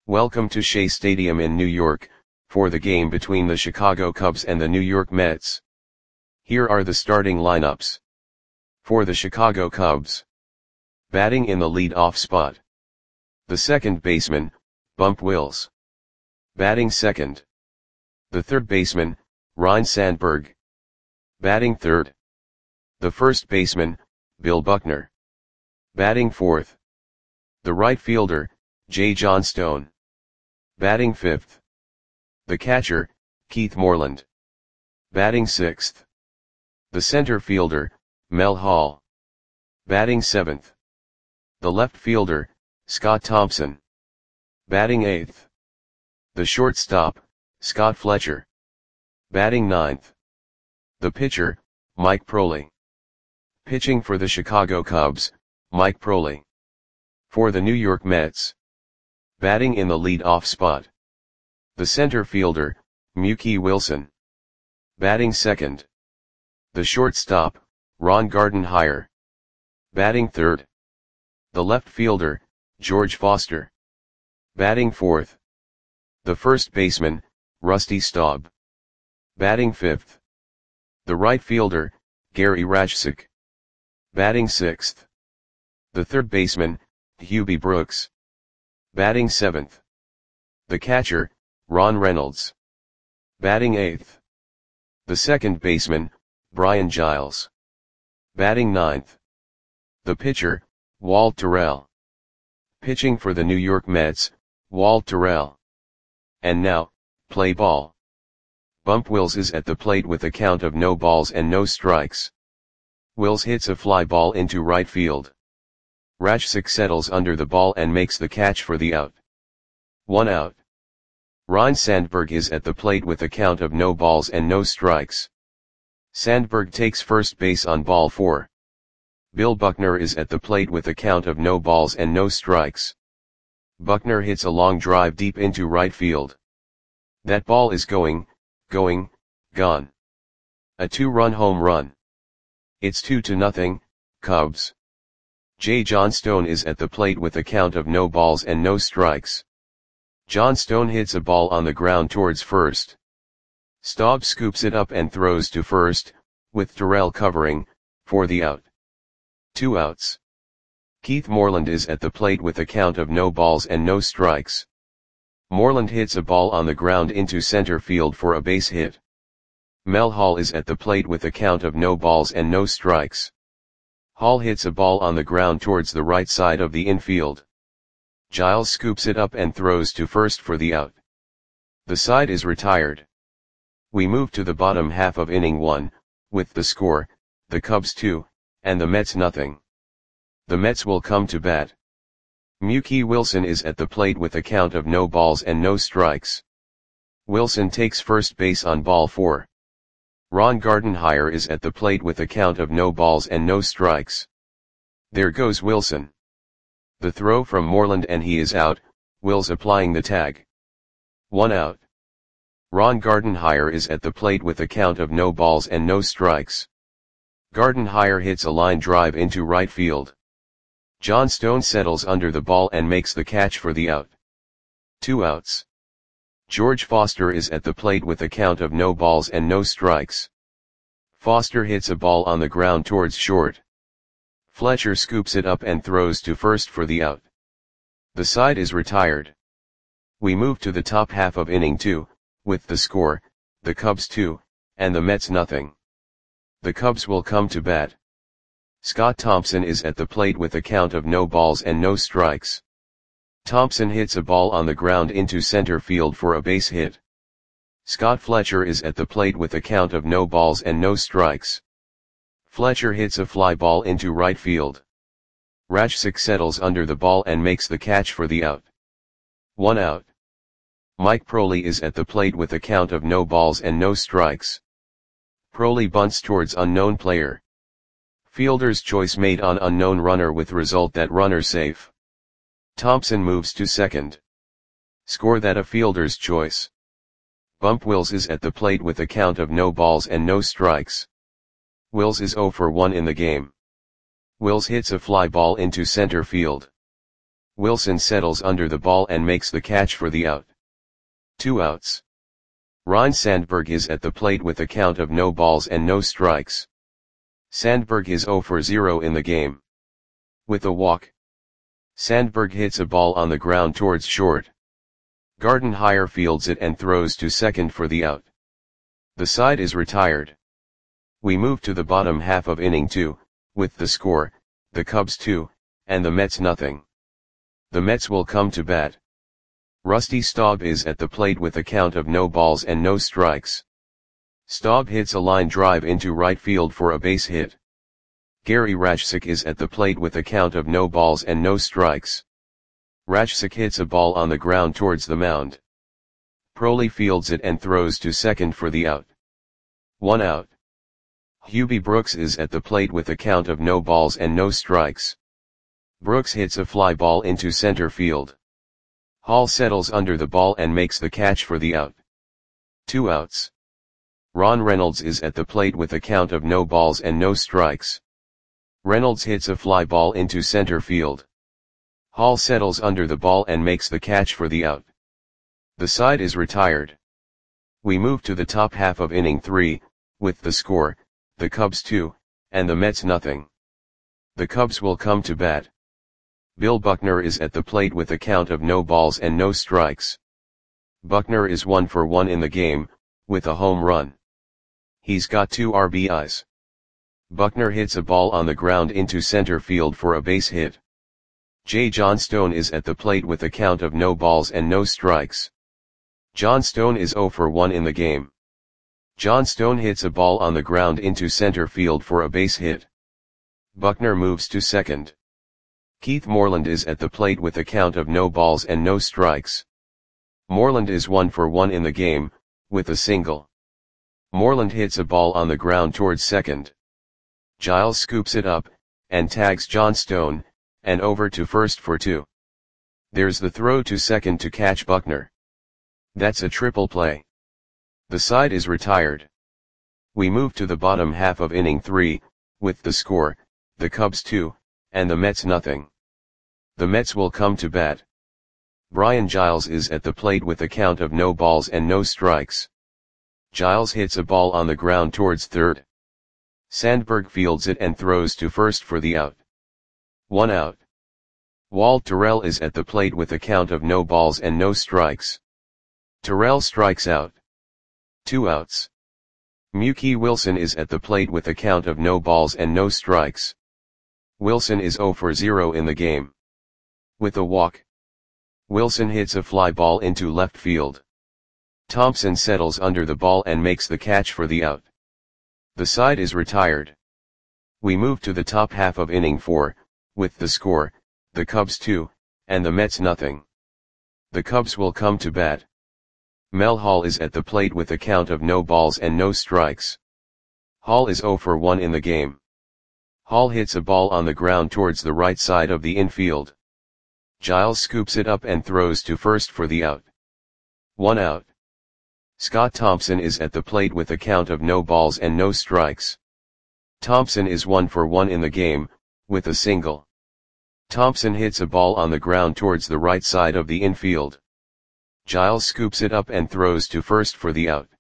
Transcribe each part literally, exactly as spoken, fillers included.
Welcome to Shea Stadium in New York, for the game between the Chicago Cubs and the New York Mets. Here are the starting lineups. For the Chicago Cubs. Batting in the lead-off spot. The second baseman, Bump Wills. Batting second. The third baseman, Ryne Sandberg. Batting third. The first baseman, Bill Buckner. Batting fourth. The right fielder, Jay Johnstone. Batting fifth. The catcher, Keith Moreland. Batting sixth. The center fielder, Mel Hall. Batting seventh. The left fielder, Scott Thompson. Batting eighth. The shortstop, Scott Fletcher. Batting ninth. The pitcher, Mike Proley. Pitching for the Chicago Cubs, Mike Proley. For the New York Mets. Batting in the lead-off spot. The center fielder, Mookie Wilson. Batting second. The shortstop, Ron Gardenhire. Batting third. The left fielder, George Foster. Batting fourth. The first baseman, Rusty Staub. Batting fifth. The right fielder, Gary Rajcik. Batting sixth. The third baseman, Hubie Brooks. Batting seventh. The catcher, Ron Reynolds. Batting eighth. The second baseman, Brian Giles. Batting ninth. The pitcher, Walt Terrell. Pitching for the New York Mets, Walt Terrell. And now, play ball. Bump Wills is at the plate with a count of no balls and no strikes. Wills hits a fly ball into right field. Rajcik settles under the ball and makes the catch for the out. One out. Ryne Sandberg is at the plate with a count of no balls and no strikes. Sandberg takes first base on ball four. Bill Buckner is at the plate with a count of no balls and no strikes. Buckner hits a long drive deep into right field. That ball is going, going, gone. A two-run home run. It's two to nothing, Cubs. Jay Johnstone is at the plate with a count of no balls and no strikes. Johnstone hits a ball on the ground towards first. Staub scoops it up and throws to first, with Terrell covering, for the out. Two outs. Keith Moreland is at the plate with a count of no balls and no strikes. Moreland hits a ball on the ground into center field for a base hit. Mel Hall is at the plate with a count of no balls and no strikes. Hall hits a ball on the ground towards the right side of the infield. Giles scoops it up and throws to first for the out. The side is retired. We move to the bottom half of inning one, with the score, the Cubs two, and the Mets nothing. The Mets will come to bat. Mookie Wilson is at the plate with a count of no balls and no strikes. Wilson takes first base on ball four. Ron Gardenhire is at the plate with a count of no balls and no strikes. There goes Wilson. The throw from Moreland and he is out, Wills applying the tag. One out. Ron Gardenhire is at the plate with a count of no balls and no strikes. Gardenhire hits a line drive into right field. Johnstone settles under the ball and makes the catch for the out. Two outs. George Foster is at the plate with a count of no balls and no strikes. Foster hits a ball on the ground towards short. Fletcher scoops it up and throws to first for the out. The side is retired. We move to the top half of inning two, with the score, the Cubs two, and the Mets nothing. The Cubs will come to bat. Scott Thompson is at the plate with a count of no balls and no strikes. Thompson hits a ball on the ground into center field for a base hit. Scott Fletcher is at the plate with a count of no balls and no strikes. Fletcher hits a fly ball into right field. Rajcik settles under the ball and makes the catch for the out. One out. Mike Proley is at the plate with a count of no balls and no strikes. Proley bunts towards unknown player. Fielder's choice made on unknown runner with result that runner safe. Thompson moves to second. Score that a fielder's choice. Bump Wills is at the plate with a count of no balls and no strikes. Wills is zero for one in the game. Wills hits a fly ball into center field. Wilson settles under the ball and makes the catch for the out. Two outs. Ryne Sandberg is at the plate with a count of no balls and no strikes. Sandberg is zero for zero in the game. With a walk, Sandberg hits a ball on the ground towards short. Gardenhire fields it and throws to second for the out. The side is retired. We move to the bottom half of inning two, with the score, the Cubs two, and the Mets nothing. The Mets will come to bat. Rusty Staub is at the plate with a count of no balls and no strikes. Staub hits a line drive into right field for a base hit. Gary Rajcik is at the plate with a count of no balls and no strikes. Rajcik hits a ball on the ground towards the mound. Proley fields it and throws to second for the out. One out. Hubie Brooks is at the plate with a count of no balls and no strikes. Brooks hits a fly ball into center field. Hall settles under the ball and makes the catch for the out. Two outs. Ron Reynolds is at the plate with a count of no balls and no strikes. Reynolds hits a fly ball into center field. Hall settles under the ball and makes the catch for the out. The side is retired. We move to the top half of inning three, with the score, the Cubs two, and the Mets nothing. The Cubs will come to bat. Bill Buckner is at the plate with a count of no balls and no strikes. Buckner is one for one in the game, with a home run. He's got two R B Is. Buckner hits a ball on the ground into center field for a base hit. Jay Johnstone is at the plate with a count of no balls and no strikes. Johnstone is zero for one in the game. Johnstone hits a ball on the ground into center field for a base hit. Buckner moves to second. Keith Moreland is at the plate with a count of no balls and no strikes. Moreland is one for one in the game, with a single. Moreland hits a ball on the ground towards second. Giles scoops it up, and tags Johnstone, and over to first for two. There's the throw to second to catch Buckner. That's a triple play. The side is retired. We move to the bottom half of inning three, with the score, the Cubs two, and the Mets nothing. The Mets will come to bat. Brian Giles is at the plate with a count of no balls and no strikes. Giles hits a ball on the ground towards third. Sandberg fields it and throws to first for the out. One out. Walt Terrell is at the plate with a count of no balls and no strikes. Terrell strikes out. Two outs. Mookie Wilson is at the plate with a count of no balls and no strikes. Wilson is zero for zero in the game. With a walk, Wilson hits a fly ball into left field. Thompson settles under the ball and makes the catch for the out. The side is retired. We move to the top half of inning four, with the score, the Cubs two, and the Mets nothing. The Cubs will come to bat. Mel Hall is at the plate with a count of no balls and no strikes. Hall is zero for one in the game. Hall hits a ball on the ground towards the right side of the infield. Giles scoops it up and throws to first for the out. One out. Scott Thompson is at the plate with a count of no balls and no strikes. Thompson is one for one in the game, with a single. Thompson hits a ball on the ground towards the right side of the infield. Giles scoops it up and throws to first for the out.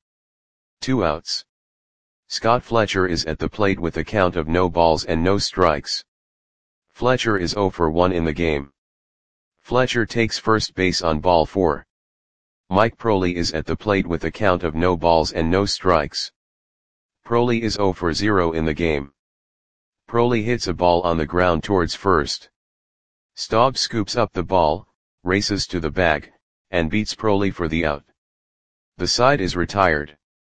Two outs. Scott Fletcher is at the plate with a count of no balls and no strikes. Fletcher is zero for one in the game. Fletcher takes first base on ball four. Mike Proley is at the plate with a count of no balls and no strikes. Proley is zero for zero in the game. Proley hits a ball on the ground towards first. Staub scoops up the ball, races to the bag, and beats Proley for the out. The side is retired.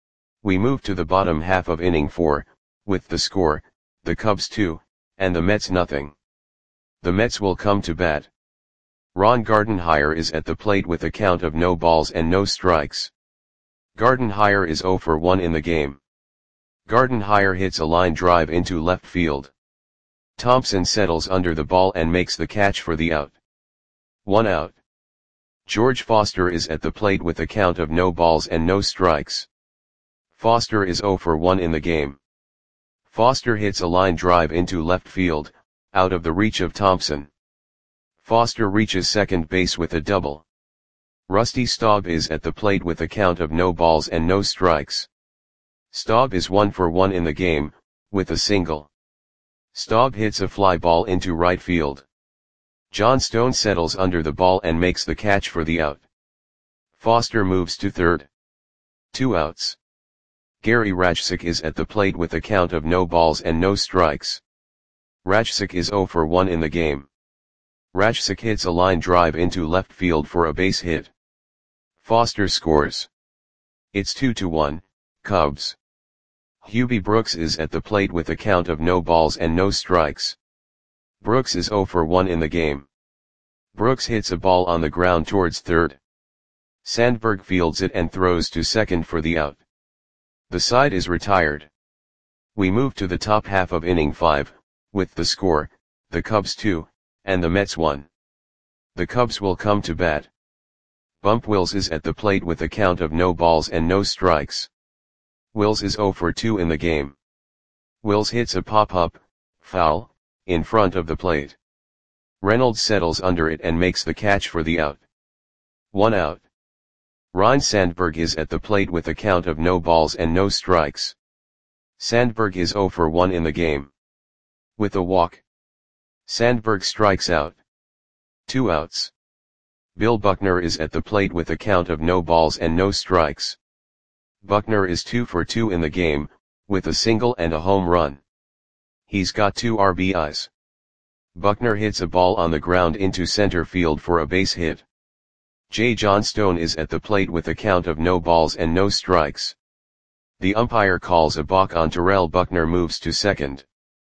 We move to the bottom half of inning four, with the score, the Cubs two, and the Mets nothing. The Mets will come to bat. Ron Gardenhire is at the plate with a count of no balls and no strikes. Gardenhire is zero for one in the game. Gardenhire hits a line drive into left field. Thompson settles under the ball and makes the catch for the out. One out. George Foster is at the plate with a count of no balls and no strikes. Foster is zero for one in the game. Foster hits a line drive into left field, out of the reach of Thompson. Foster reaches second base with a double. Rusty Staub is at the plate with a count of no balls and no strikes. Staub is one for one in the game, with a single. Staub hits a fly ball into right field. John Stone settles under the ball and makes the catch for the out. Foster moves to third. Two outs. Gary Rajcic is at the plate with a count of no balls and no strikes. Rajcic is zero for one in the game. Rajcic hits a line drive into left field for a base hit. Foster scores. It's two to one, Cubs. Hubie Brooks is at the plate with a count of no balls and no strikes. Brooks is zero for one in the game. Brooks hits a ball on the ground towards third. Sandberg fields it and throws to second for the out. The side is retired. We move to the top half of inning five, with the score, the Cubs two, and the Mets one. The Cubs will come to bat. Bump Wills is at the plate with a count of no balls and no strikes. Wills is zero for two in the game. Wills hits a pop-up, foul, in front of the plate. Reynolds settles under it and makes the catch for the out. One out. Ryne Sandberg is at the plate with a count of no balls and no strikes. Sandberg is zero for one in the game. With a walk. Sandberg strikes out. Two outs. Bill Buckner is at the plate with a count of no balls and no strikes. Buckner is two for two in the game, with a single and a home run. He's got two R B Is. Buckner hits a ball on the ground into center field for a base hit. J. John Stone is at the plate with a count of no balls and no strikes. The umpire calls a balk on Terrell. Buckner moves to second.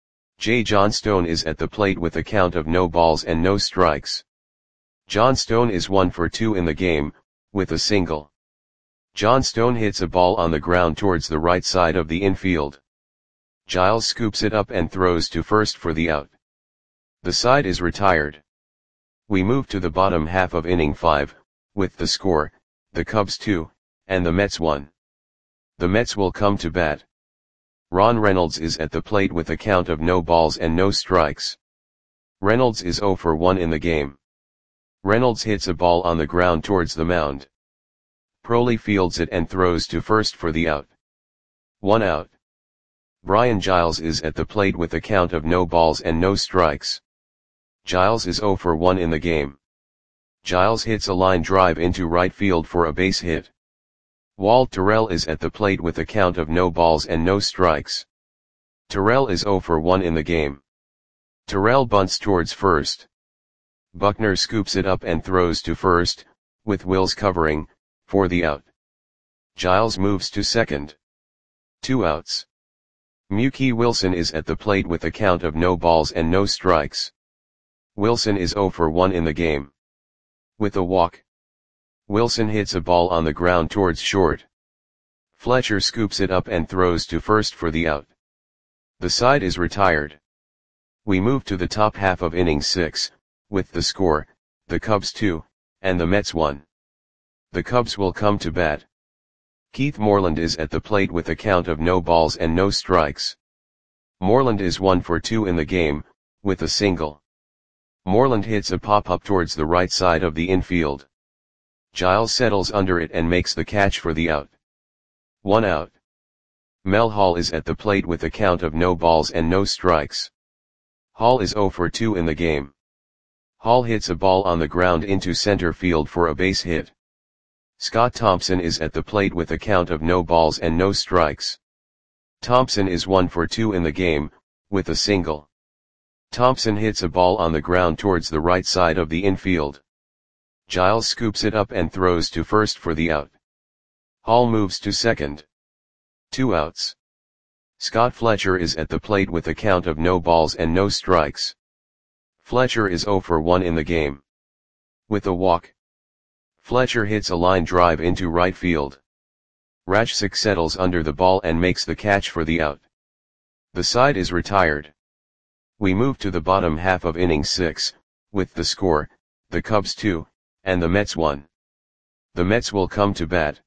J. John Stone is at the plate with a count of no balls and no strikes. John Stone is one for two in the game, with a single. John Stone hits a ball on the ground towards the right side of the infield. Giles scoops it up and throws to first for the out. The side is retired. We move to the bottom half of inning five, with the score, the Cubs two, and the Mets one. The Mets will come to bat. Ron Reynolds is at the plate with a count of no balls and no strikes. Reynolds is zero for one in the game. Reynolds hits a ball on the ground towards the mound. Proley fields it and throws to first for the out. One out. Brian Giles is at the plate with a count of no balls and no strikes. Giles is zero for one in the game. Giles hits a line drive into right field for a base hit. Walt Terrell is at the plate with a count of no balls and no strikes. Terrell is zero for one in the game. Terrell bunts towards first. Buckner scoops it up and throws to first, with Wills covering, for the out. Giles moves to second. Two outs. Mookie Wilson is at the plate with a count of no balls and no strikes. Wilson is zero for one in the game. With a walk. Wilson hits a ball on the ground towards short. Fletcher scoops it up and throws to first for the out. The side is retired. We move to the top half of inning six, with the score, the Cubs two, and the Mets one. The Cubs will come to bat. Keith Moreland is at the plate with a count of no balls and no strikes. Moreland is one for two in the game, with a single. Moreland hits a pop-up towards the right side of the infield. Giles settles under it and makes the catch for the out. One out. Mel Hall is at the plate with a count of no balls and no strikes. Hall is zero for two in the game. Hall hits a ball on the ground into center field for a base hit. Scott Thompson is at the plate with a count of no balls and no strikes. Thompson is one for two in the game, with a single. Thompson hits a ball on the ground towards the right side of the infield. Giles scoops it up and throws to first for the out. Hall moves to second. Two outs. Scott Fletcher is at the plate with a count of no balls and no strikes. Fletcher is zero for one in the game. With a walk. Fletcher hits a line drive into right field. Rajcic settles under the ball and makes the catch for the out. The side is retired. We move to the bottom half of inning six, with the score, the Cubs two, and the Mets one. The Mets will come to bat.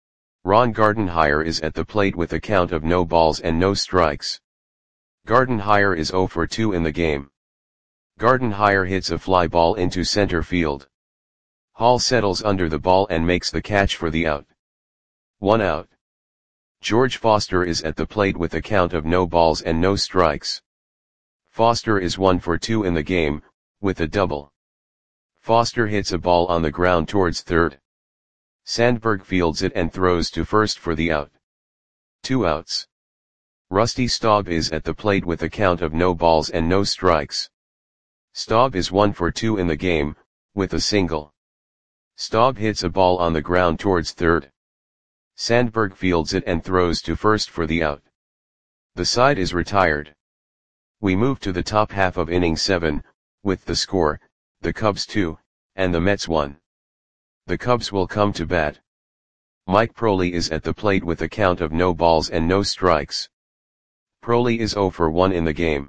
Ron Gardenhire is at the plate with a count of no balls and no strikes. Gardenhire is zero for two in the game. Gardenhire hits a fly ball into center field. Hall settles under the ball and makes the catch for the out. One out. George Foster is at the plate with a count of no balls and no strikes. Foster is one for two in the game, with a double. Foster hits a ball on the ground towards third. Sandberg fields it and throws to first for the out. Two outs. Rusty Staub is at the plate with a count of no balls and no strikes. Staub is one for two in the game, with a single. Staub hits a ball on the ground towards third. Sandberg fields it and throws to first for the out. The side is retired. We move to the top half of inning seven, with the score, the Cubs two, and the Mets one. The Cubs will come to bat. Mike Proley is at the plate with a count of no balls and no strikes. Proley is zero for one in the game.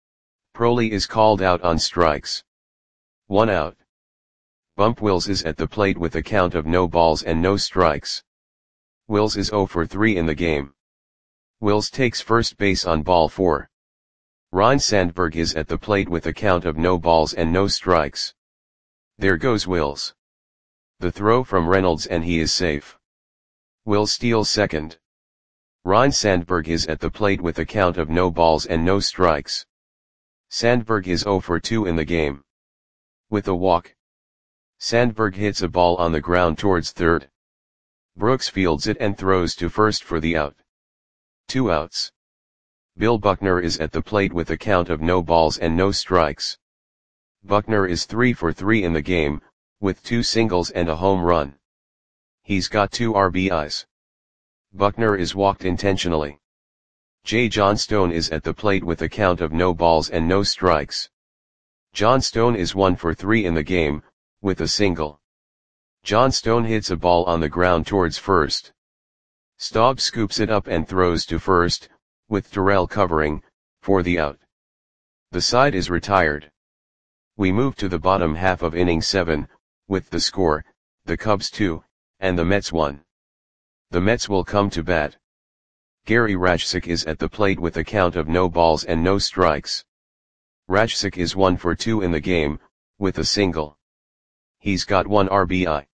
Proley is called out on strikes. One out. Bump Wills is at the plate with a count of no balls and no strikes. Wills is zero for three in the game. Wills takes first base on ball four. Ryne Sandberg is at the plate with a count of no balls and no strikes. There goes Wills. The throw from Reynolds and he is safe. Wills steals second. Ryne Sandberg is at the plate with a count of no balls and no strikes. Sandberg is zero for two in the game. With a walk. Sandberg hits a ball on the ground towards third. Brooks fields it and throws to first for the out. Two outs. Bill Buckner is at the plate with a count of no balls and no strikes. Buckner is three for three in the game, with two singles and a home run. He's got two R B Is. Buckner is walked intentionally. J. John Stone is at the plate with a count of no balls and no strikes. John Stone is one for three in the game, with a single. John Stone hits a ball on the ground towards first. Staub scoops it up and throws to first, with Terrell covering, for the out. The side is retired. We move to the bottom half of inning seven, with the score, the Cubs two, and the Mets one. The Mets will come to bat. Gary Rajcik is at the plate with a count of no balls and no strikes. Rajcik is one for two in the game, with a single. He's got one R B I.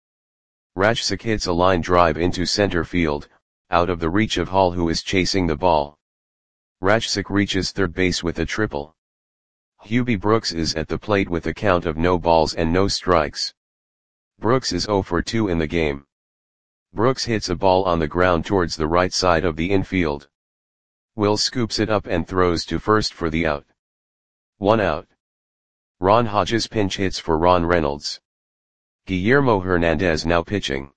Rajcik hits a line drive into center field, out of the reach of Hall who is chasing the ball. Rajcik reaches third base with a triple. Hubie Brooks is at the plate with a count of no balls and no strikes. Brooks is zero for two in the game. Brooks hits a ball on the ground towards the right side of the infield. Will scoops it up and throws to first for the out. One out. Ron Hodges pinch hits for Ron Reynolds. Guillermo Hernandez now pitching.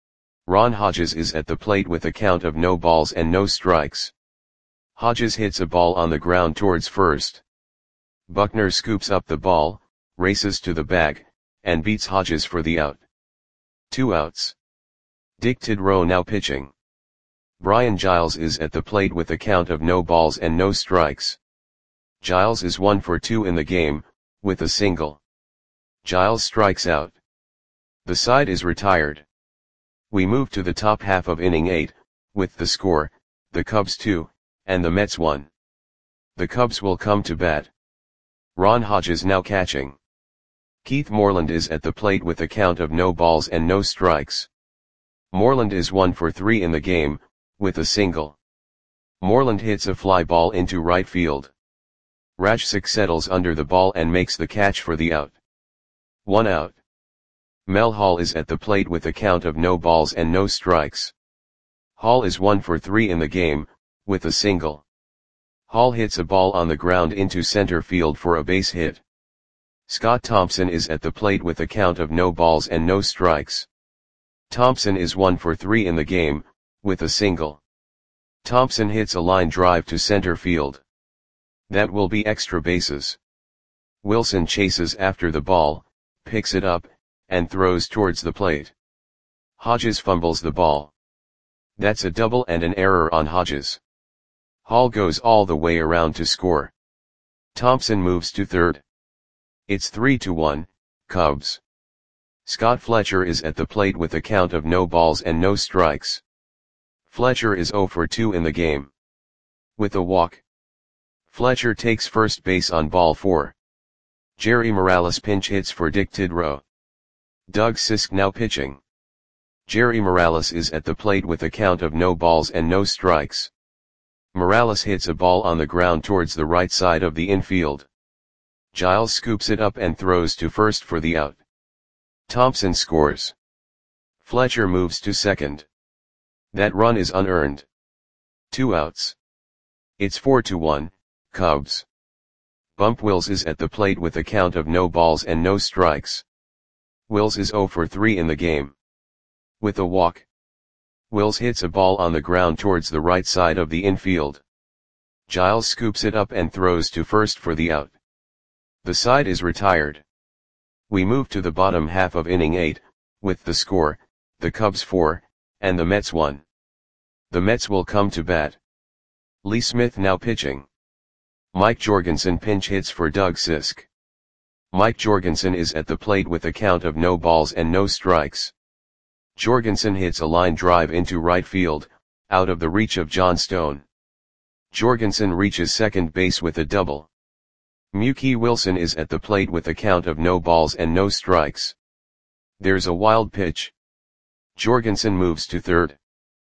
Ron Hodges is at the plate with a count of no balls and no strikes. Hodges hits a ball on the ground towards first. Buckner scoops up the ball, races to the bag, and beats Hodges for the out. Two outs. Dick Tidrow now pitching. Brian Giles is at the plate with a count of no balls and no strikes. Giles is one for two in the game, with a single. Giles strikes out. The side is retired. We move to the top half of inning eight, with the score, the Cubs two, and the Mets one. The Cubs will come to bat. Ron Hodges now catching. Keith Moreland is at the plate with a count of no balls and no strikes. Moreland is one for three in the game, with a single. Moreland hits a fly ball into right field. Rajcik settles under the ball and makes the catch for the out. One out. Mel Hall is at the plate with a count of no balls and no strikes. Hall is one for three in the game, with a single. Hall hits a ball on the ground into center field for a base hit. Scott Thompson is at the plate with a count of no balls and no strikes. Thompson is one for three in the game, with a single. Thompson hits a line drive to center field. That will be extra bases. Wilson chases after the ball, picks it up, and throws towards the plate. Hodges fumbles the ball. That's a double and an error on Hodges. Hall goes all the way around to score. Thompson moves to third. It's three to one, Cubs. Scott Fletcher is at the plate with a count of no balls and no strikes. Fletcher is zero for two in the game. With a walk. Fletcher takes first base on ball four. Jerry Morales pinch hits for Dick Tidrow. Doug Sisk now pitching. Jerry Morales is at the plate with a count of no balls and no strikes. Morales hits a ball on the ground towards the right side of the infield. Giles scoops it up and throws to first for the out. Thompson scores. Fletcher moves to second. That run is unearned. Two outs. It's four to one, Cubs. Bump Wills is at the plate with a count of no balls and no strikes. Wills is oh for three in the game. With a walk. Wills hits a ball on the ground towards the right side of the infield. Giles scoops it up and throws to first for the out. The side is retired. We move to the bottom half of inning eight, with the score, the Cubs four, and the Mets one. The Mets will come to bat. Lee Smith now pitching. Mike Jorgensen pinch hits for Doug Sisk. Mike Jorgensen is at the plate with a count of no balls and no strikes. Jorgensen hits a line drive into right field, out of the reach of John Stone. Jorgensen reaches second base with a double. Mookie Wilson is at the plate with a count of no balls and no strikes. There's a wild pitch. Jorgensen moves to third.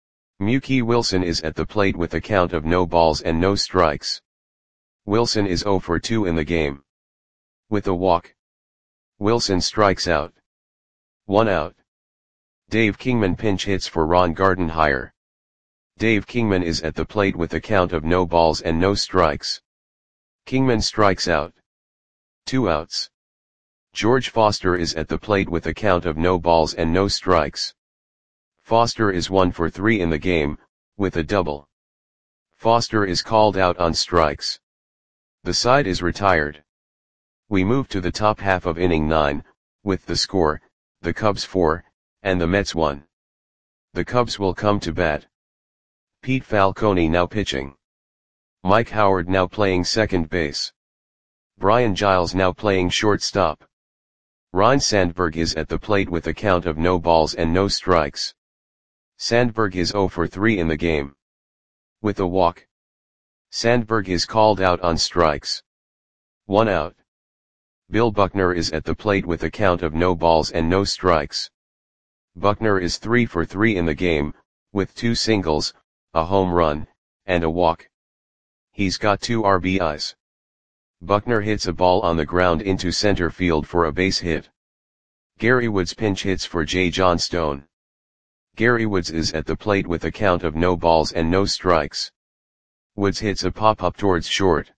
Mookie Wilson is at the plate with a count of no balls and no strikes. Wilson is oh for two in the game. With a walk. Wilson strikes out. One out. Dave Kingman pinch hits for Ron Gardenhire. Dave Kingman is at the plate with a count of no balls and no strikes. Kingman strikes out. Two outs. George Foster is at the plate with a count of no balls and no strikes. Foster is one for three in the game, with a double. Foster is called out on strikes. The side is retired. We move to the top half of inning nine, with the score, the Cubs four, and the Mets one. The Cubs will come to bat. Pete Falcone now pitching. Mike Howard now playing second base. Brian Giles now playing shortstop. Ryne Sandberg is at the plate with a count of no balls and no strikes. Sandberg is oh for three in the game. With a walk. Sandberg is called out on strikes. One out. Bill Buckner is at the plate with a count of no balls and no strikes. Buckner is three for three in the game, with two singles, a home run, and a walk. He's got two R B Is. Buckner hits a ball on the ground into center field for a base hit. Gary Woods pinch hits for J. John Stone. Gary Woods is at the plate with a count of no balls and no strikes. Woods hits a pop-up towards short.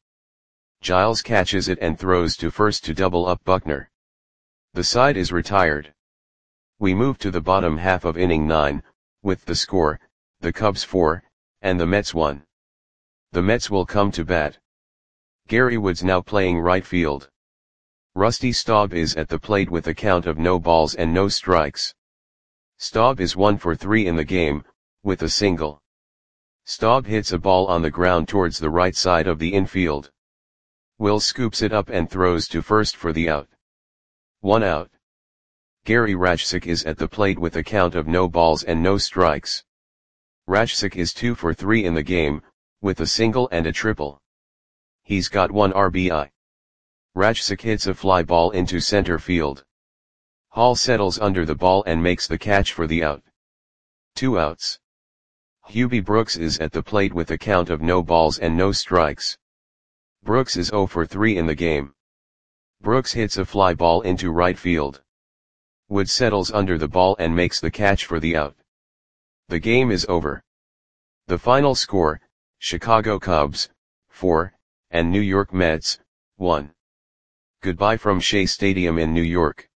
Giles catches it and throws to first to double up Buckner. The side is retired. We move to the bottom half of inning nine, with the score, the Cubs four, and the Mets one. The Mets will come to bat. Gary Woods now playing right field. Rusty Staub is at the plate with a count of no balls and no strikes. Staub is one for three in the game, with a single. Staub hits a ball on the ground towards the right side of the infield. Will scoops it up and throws to first for the out. One out. Gary Rajcik is at the plate with a count of no balls and no strikes. Rajcik is two for three in the game, with a single and a triple. He's got one R B I. Rajcik hits a fly ball into center field. Hall settles under the ball and makes the catch for the out. Two outs. Hubie Brooks is at the plate with a count of no balls and no strikes. Brooks is oh for three in the game. Brooks hits a fly ball into right field. Wood settles under the ball and makes the catch for the out. The game is over. The final score, Chicago Cubs, four, and New York Mets, one. Goodbye from Shea Stadium in New York.